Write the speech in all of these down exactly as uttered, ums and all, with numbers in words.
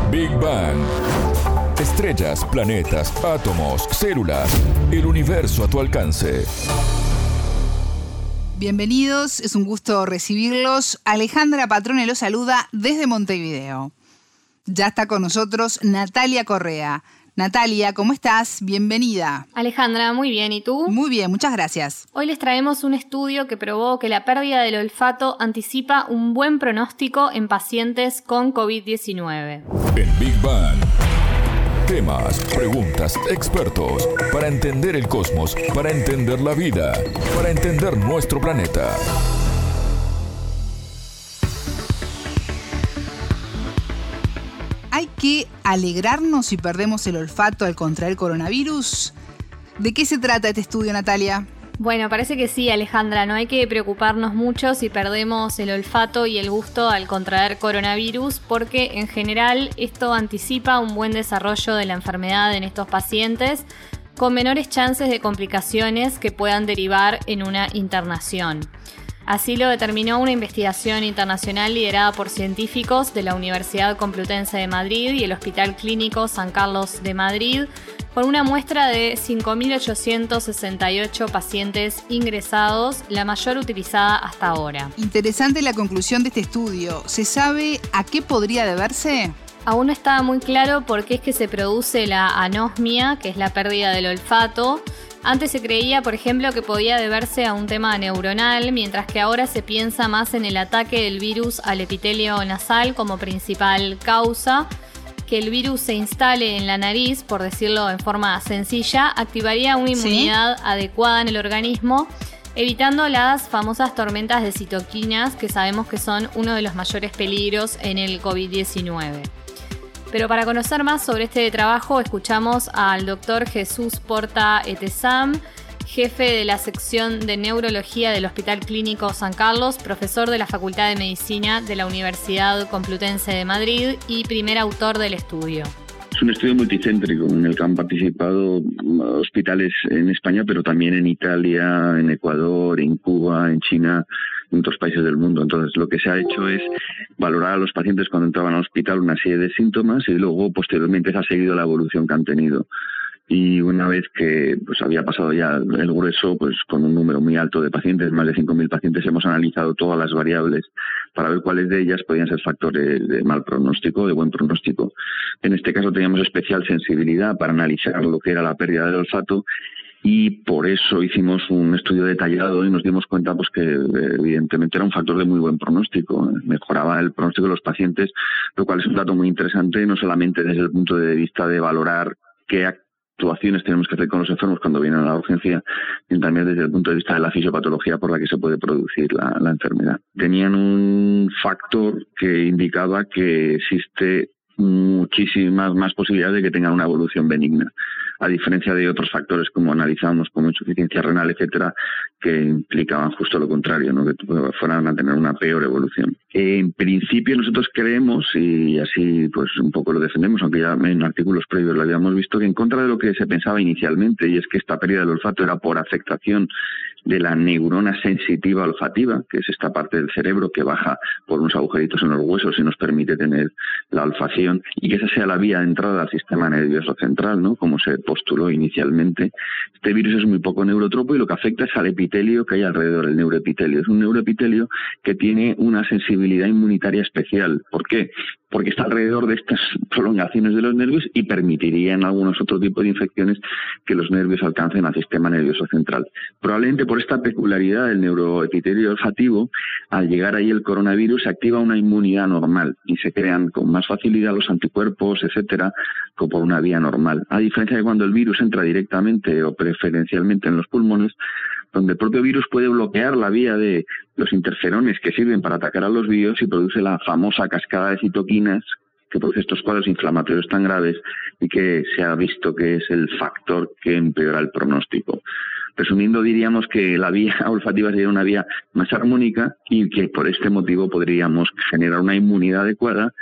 Big Bang. Estrellas, planetas, átomos, células, el universo a tu alcance. Bienvenidos, es un gusto recibirlos. Alejandra Patrone los saluda desde Montevideo. Ya está con nosotros Natalia Correa. Natalia, ¿cómo estás? Bienvenida. Alejandra, muy bien. ¿Y tú? Muy bien, muchas gracias. Hoy les traemos un estudio que probó que la pérdida del olfato anticipa un buen pronóstico en pacientes con covid diecinueve. En Big Bang. Temas, preguntas, expertos, para entender el cosmos, para entender la vida, para entender nuestro planeta. ¿Hay que alegrarnos si perdemos el olfato al contraer coronavirus? ¿De qué se trata este estudio, Natalia? Bueno, parece que sí, Alejandra. No hay que preocuparnos mucho si perdemos el olfato y el gusto al contraer coronavirus, porque en general esto anticipa un buen desarrollo de la enfermedad en estos pacientes, con menores chances de complicaciones que puedan derivar en una internación. Así lo determinó una investigación internacional liderada por científicos de la Universidad Complutense de Madrid y el Hospital Clínico San Carlos de Madrid, con una muestra de cinco mil ochocientos sesenta y ocho pacientes ingresados, la mayor utilizada hasta ahora. Interesante la conclusión de este estudio. ¿Se sabe a qué podría deberse? Aún no estaba muy claro por qué es que se produce la anosmia, que es la pérdida del olfato. Antes se creía, por ejemplo, que podía deberse a un tema neuronal, mientras que ahora se piensa más en el ataque del virus al epitelio nasal como principal causa. Que el virus se instale en la nariz, por decirlo en forma sencilla, activaría una inmunidad ¿Sí? adecuada en el organismo, evitando las famosas tormentas de citoquinas, que sabemos que son uno de los mayores peligros en el covid diecinueve. Pero para conocer más sobre este trabajo, escuchamos al doctor Jesús Porta Etesam, jefe de la sección de neurología del Hospital Clínico San Carlos, profesor de la Facultad de Medicina de la Universidad Complutense de Madrid y primer autor del estudio. Es un estudio multicéntrico en el que han participado hospitales en España, pero también en Italia, en Ecuador, en Cuba, en China, en otros países del mundo. Entonces, lo que se ha hecho es valorar a los pacientes cuando entraban al hospital una serie de síntomas y luego, posteriormente, se ha seguido la evolución que han tenido. Y una vez que pues había pasado ya el grueso, pues con un número muy alto de pacientes, más de cinco mil pacientes, hemos analizado todas las variables para ver cuáles de ellas podían ser factores de mal pronóstico o de buen pronóstico. En este caso teníamos especial sensibilidad para analizar lo que era la pérdida del olfato y por eso hicimos un estudio detallado y nos dimos cuenta pues que evidentemente era un factor de muy buen pronóstico. Mejoraba el pronóstico de los pacientes, lo cual es un dato muy interesante, no solamente desde el punto de vista de valorar qué actuaciones tenemos que hacer con los enfermos cuando vienen a la urgencia, sino también desde el punto de vista de la fisiopatología por la que se puede producir la, la enfermedad. Tenían un factor que indicaba que existe muchísimas más posibilidades de que tengan una evolución benigna, a diferencia de otros factores como analizamos, como insuficiencia renal, etcétera, que implicaban justo lo contrario, ¿no? Que fueran a tener una peor evolución. En principio nosotros creemos, y así pues un poco lo defendemos, aunque ya en artículos previos lo habíamos visto, que en contra de lo que se pensaba inicialmente, y es que esta pérdida del olfato era por afectación de la neurona sensitiva olfativa, que es esta parte del cerebro que baja por unos agujeritos en los huesos y nos permite tener la olfacción, y que esa sea la vía de entrada al sistema nervioso central, ¿no? Como se postuló inicialmente. Este virus es muy poco neurotropo y lo que afecta es al epitelio que hay alrededor, el neuroepitelio. Es un neuroepitelio que tiene una sensibilidad inmunitaria especial. ¿Por qué? Porque está alrededor de estas prolongaciones de los nervios y permitiría en algunos otros tipos de infecciones que los nervios alcancen al sistema nervioso central. Probablemente por esta peculiaridad del neuroepitelio olfativo, al llegar ahí el coronavirus se activa una inmunidad normal y se crean con más facilidad los anticuerpos, etcétera, como por una vía normal. A diferencia de cuando el virus entra directamente o preferencialmente en los pulmones, donde el propio virus puede bloquear la vía de los interferones que sirven para atacar a los virus y produce la famosa cascada de citoquinas que produce estos cuadros inflamatorios tan graves y que se ha visto que es el factor que empeora el pronóstico. Resumiendo, diríamos que la vía olfativa sería una vía más armónica y que por este motivo podríamos generar una inmunidad adecuada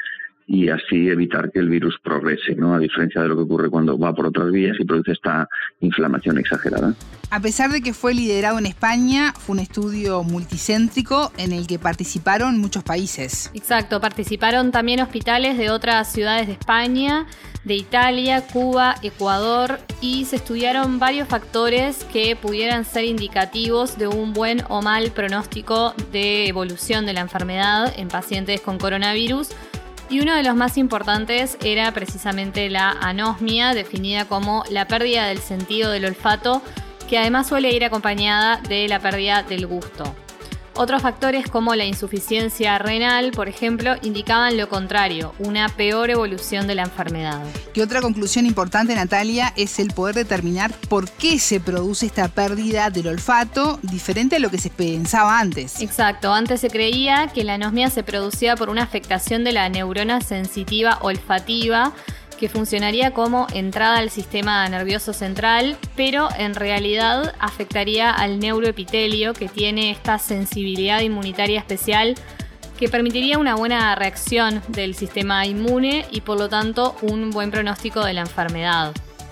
y así evitar que el virus progrese, ¿no? A diferencia de lo que ocurre cuando va por otras vías y produce esta inflamación exagerada. A pesar de que fue liderado en España, fue un estudio multicéntrico en el que participaron muchos países. Exacto, participaron también hospitales de otras ciudades de España, de Italia, Cuba, Ecuador, y se estudiaron varios factores que pudieran ser indicativos de un buen o mal pronóstico de evolución de la enfermedad en pacientes con coronavirus. Y uno de los más importantes era precisamente la anosmia, definida como la pérdida del sentido del olfato, que además suele ir acompañada de la pérdida del gusto. Otros factores como la insuficiencia renal, por ejemplo, indicaban lo contrario, una peor evolución de la enfermedad. Y otra conclusión importante, Natalia, es el poder determinar por qué se produce esta pérdida del olfato, diferente a lo que se pensaba antes. Exacto, antes se creía que la anosmia se producía por una afectación de la neurona sensitiva olfativa, que funcionaría como entrada al sistema nervioso central, pero en realidad afectaría al neuroepitelio, que tiene esta sensibilidad inmunitaria especial que permitiría una buena reacción del sistema inmune y por lo tanto un buen pronóstico de la enfermedad.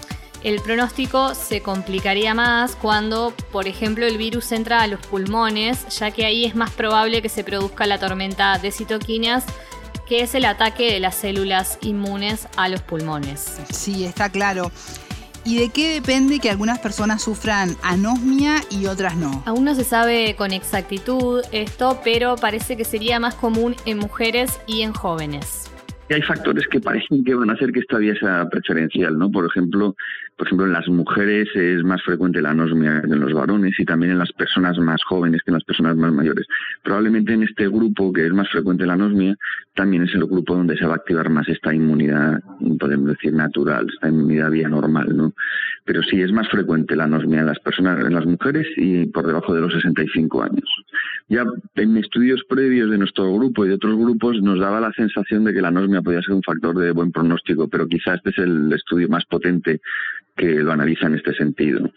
El pronóstico se complicaría más cuando, por ejemplo, el virus entra a los pulmones, ya que ahí es más probable que se produzca la tormenta de citoquinas, que es el ataque de las células inmunes a los pulmones. Sí, está claro. ¿Y de qué depende que algunas personas sufran anosmia y otras no? Aún no se sabe con exactitud esto, pero parece que sería más común en mujeres y en jóvenes. Hay factores que parecen que van a hacer que esta vía sea preferencial, ¿no? Por ejemplo, por ejemplo, en las mujeres es más frecuente la anosmia que en los varones y también en las personas más jóvenes que en las personas más mayores. Probablemente en este grupo, que es más frecuente la anosmia, también es el grupo donde se va a activar más esta inmunidad, podemos decir natural, esta inmunidad vía normal, ¿no? Pero sí es más frecuente la anosmia en las personas, en las mujeres y por debajo de los sesenta y cinco años. Ya en estudios previos de nuestro grupo y de otros grupos nos daba la sensación de que la anosmia podía ser un factor de buen pronóstico, pero quizá este es el estudio más potente que lo analiza en este sentido.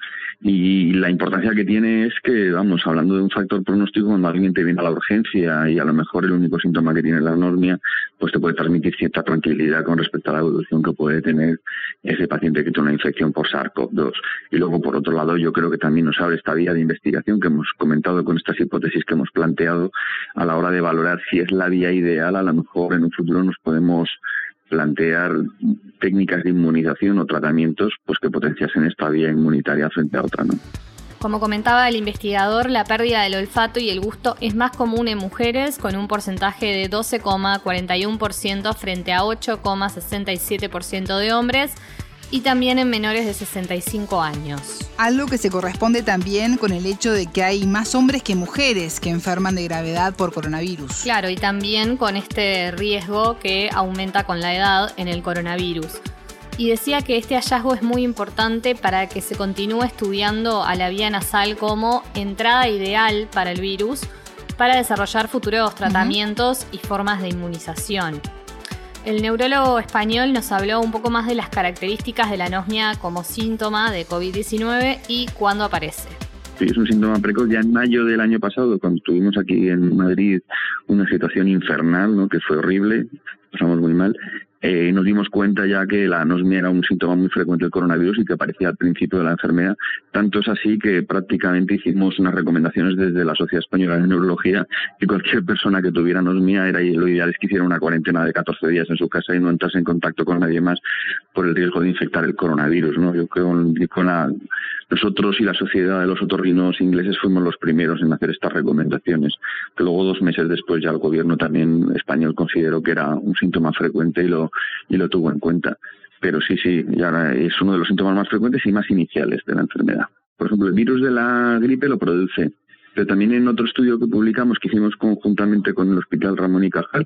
Y la importancia que tiene es que, vamos, hablando de un factor pronóstico, cuando alguien te viene a la urgencia y a lo mejor el único síntoma que tiene la anosmia, pues te puede transmitir cierta tranquilidad con respecto a la evolución que puede tener ese paciente que tiene una infección por SARS-CoV dos. Y luego, por otro lado, yo creo que también nos abre esta vía de investigación que hemos comentado con estas hipótesis que hemos planteado a la hora de valorar si es la vía ideal. A lo mejor en un futuro nos podemos plantear técnicas de inmunización o tratamientos pues que potenciasen esta vía inmunitaria frente a otra, ¿no? Como comentaba el investigador, la pérdida del olfato y el gusto es más común en mujeres, con un porcentaje de doce coma cuarenta y uno por ciento frente a ocho coma sesenta y siete por ciento de hombres, y también en menores de sesenta y cinco años. Algo que se corresponde también con el hecho de que hay más hombres que mujeres que enferman de gravedad por coronavirus. Claro, y también con este riesgo que aumenta con la edad en el coronavirus. Y decía que este hallazgo es muy importante para que se continúe estudiando a la vía nasal como entrada ideal para el virus, para desarrollar futuros tratamientos uh-huh. y formas de inmunización. El neurólogo español nos habló un poco más de las características de la anosmia como síntoma de covid diecinueve y cuándo aparece. Sí, es un síntoma precoz. Ya en mayo del año pasado, cuando tuvimos aquí en Madrid una situación infernal, ¿no? Que fue horrible, pasamos muy mal, eh, nos dimos cuenta ya que la anosmia era un síntoma muy frecuente del coronavirus y que aparecía al principio de la enfermedad. Tanto es así que prácticamente hicimos unas recomendaciones desde la Sociedad Española de Neurología que cualquier persona que tuviera anosmia era lo ideal es que hiciera una cuarentena de catorce días en su casa y no entrase en contacto con nadie más por el riesgo de infectar el coronavirus, ¿no? Yo creo que con la, nosotros y la Sociedad de los Otorrinos Ingleses fuimos los primeros en hacer estas recomendaciones, que luego dos meses después ya el gobierno también español consideró que era un síntoma frecuente y lo y lo tuvo en cuenta. Pero sí, sí, ya es uno de los síntomas más frecuentes y más iniciales de la enfermedad. Por ejemplo, el virus de la gripe lo produce, pero también en otro estudio que publicamos, que hicimos conjuntamente con el Hospital Ramón y Cajal,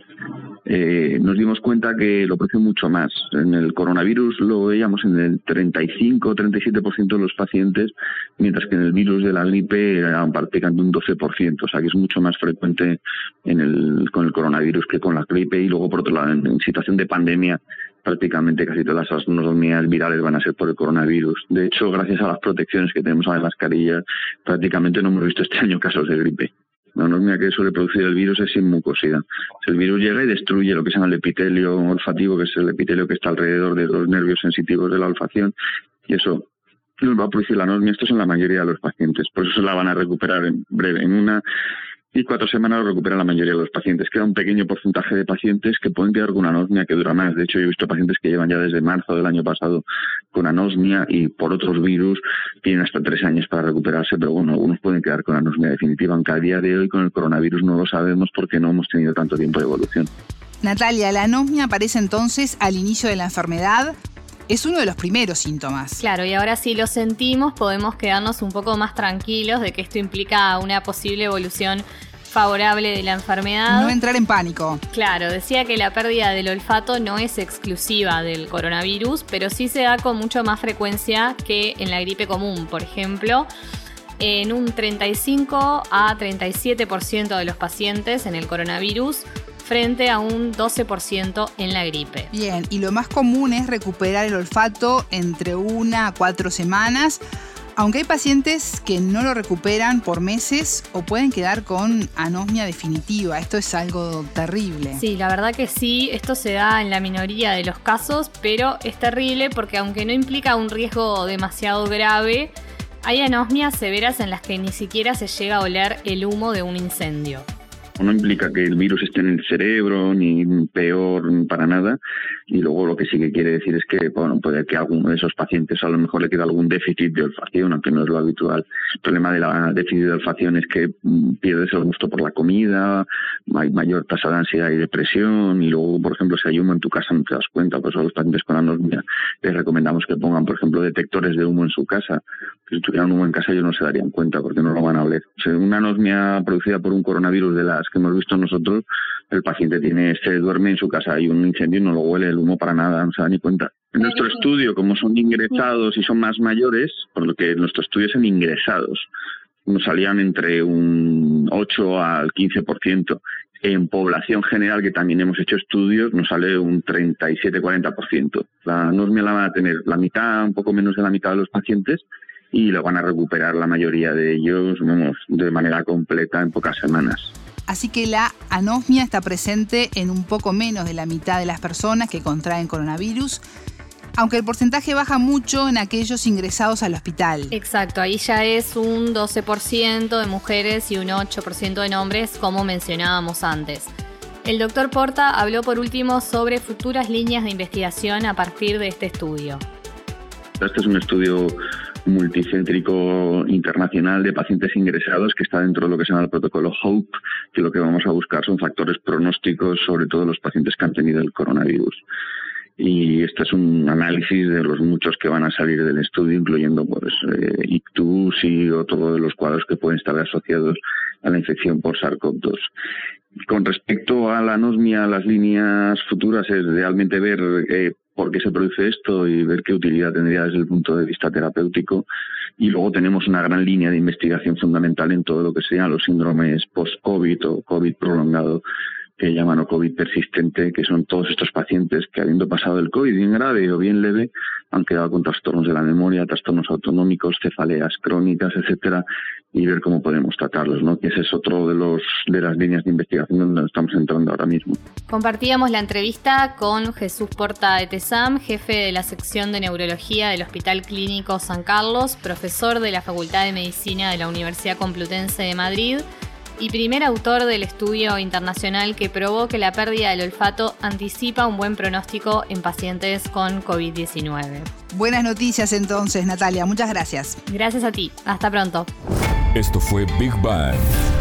eh, nos dimos cuenta que lo produce mucho más. En el coronavirus lo veíamos en el treinta y cinco, treinta y siete por ciento de los pacientes, mientras que en el virus de la gripe era prácticamente un doce por ciento, o sea que es mucho más frecuente en el, con el coronavirus que con la gripe. Y luego, por otro lado, en, en situación de pandemia, prácticamente casi todas las anosmias virales van a ser por el coronavirus. De hecho, gracias a las protecciones que tenemos a la mascarilla, prácticamente no hemos visto este año casos de gripe. La anosmia que suele producir el virus es sin mucosidad. El virus llega y destruye lo que se llama el epitelio olfativo, que es el epitelio que está alrededor de los nervios sensitivos de la olfacción, y eso nos va a producir la anosmia. Esto es en la mayoría de los pacientes, por eso se la van a recuperar en breve. En una y cuatro semanas lo recuperan la mayoría de los pacientes. Queda un pequeño porcentaje de pacientes que pueden quedar con una anosmia que dura más. De hecho, yo he visto pacientes que llevan ya desde marzo del año pasado con anosmia y por otros virus tienen hasta tres años para recuperarse, pero bueno, algunos pueden quedar con anosmia definitiva, aunque a día de hoy con el coronavirus no lo sabemos porque no hemos tenido tanto tiempo de evolución. Natalia, la anosmia aparece entonces al inicio de la enfermedad. Es uno de los primeros síntomas. Claro, y ahora si lo sentimos podemos quedarnos un poco más tranquilos de que esto implica una posible evolución favorable de la enfermedad. No entrar en pánico. Claro, decía que la pérdida del olfato no es exclusiva del coronavirus, pero sí se da con mucho más frecuencia que en la gripe común, por ejemplo. En un treinta y cinco a treinta y siete por ciento de los pacientes en el coronavirus, frente a un doce por ciento en la gripe. Bien, y lo más común es recuperar el olfato entre una a cuatro semanas, aunque hay pacientes que no lo recuperan por meses o pueden quedar con anosmia definitiva. Esto es algo terrible. Sí, la verdad que sí, esto se da en la minoría de los casos, pero es terrible porque aunque no implica un riesgo demasiado grave, hay anosmias severas en las que ni siquiera se llega a oler el humo de un incendio. No implica que el virus esté en el cerebro, ni peor, para nada. Y luego lo que sí que quiere decir es que, bueno, puede que a alguno de esos pacientes a lo mejor le quede algún déficit de olfacción, aunque no es lo habitual. El problema de la déficit de olfacción es que pierdes el gusto por la comida, hay mayor tasa de ansiedad y depresión, y luego, por ejemplo, si hay humo en tu casa no te das cuenta. Pues a los pacientes con anosmia les recomendamos que pongan, por ejemplo, detectores de humo en su casa. Si tuvieran humo en casa ellos no se darían cuenta porque no lo van a oler. O sea, una anosmia producida por un coronavirus de las que hemos visto nosotros, el paciente tiene se duerme en su casa, hay un incendio y no lo huele el humo para nada, no se da ni cuenta. En nuestro estudio, como son ingresados y son más mayores, por lo que nuestro estudio es en ingresados, nos salían entre un ocho al quince por ciento. En población general, que también hemos hecho estudios, nos sale un treinta y siete a cuarenta por ciento. La anosmia la van a tener la mitad, un poco menos de la mitad de los pacientes, y lo van a recuperar la mayoría de ellos, vamos, de manera completa en pocas semanas. Así que la anosmia está presente en un poco menos de la mitad de las personas que contraen coronavirus, aunque el porcentaje baja mucho en aquellos ingresados al hospital. Exacto, ahí ya es un doce por ciento de mujeres y un ocho por ciento de hombres, como mencionábamos antes. El doctor Porta habló por último sobre futuras líneas de investigación a partir de este estudio. Este es un estudio multicéntrico internacional de pacientes ingresados que está dentro de lo que se llama el protocolo HOPE, que lo que vamos a buscar son factores pronósticos, sobre todo los pacientes que han tenido el coronavirus. Y este es un análisis de los muchos que van a salir del estudio, incluyendo pues eh, ictus y otro de los cuadros que pueden estar asociados a la infección por SARS-CoV dos. Con respecto a la anosmia, las líneas futuras es realmente ver eh, por qué se produce esto y ver qué utilidad tendría desde el punto de vista terapéutico. Y luego tenemos una gran línea de investigación fundamental en todo lo que sean los síndromes post-COVID o COVID prolongado, que llaman o COVID persistente, que son todos estos pacientes que, habiendo pasado el COVID bien grave o bien leve, han quedado con trastornos de la memoria, trastornos autonómicos, cefaleas crónicas, etcétera, y ver cómo podemos tratarlos, ¿no? Que ese es otro de los de las líneas de investigación donde estamos entrando ahora mismo. Compartíamos la entrevista con Jesús Porta Etesam, jefe de la sección de neurología del Hospital Clínico San Carlos, profesor de la Facultad de Medicina de la Universidad Complutense de Madrid y primer autor del estudio internacional que probó que la pérdida del olfato anticipa un buen pronóstico en pacientes con COVID diecinueve. Buenas noticias entonces, Natalia. Muchas gracias. Gracias a ti. Hasta pronto. Esto fue Big Bang.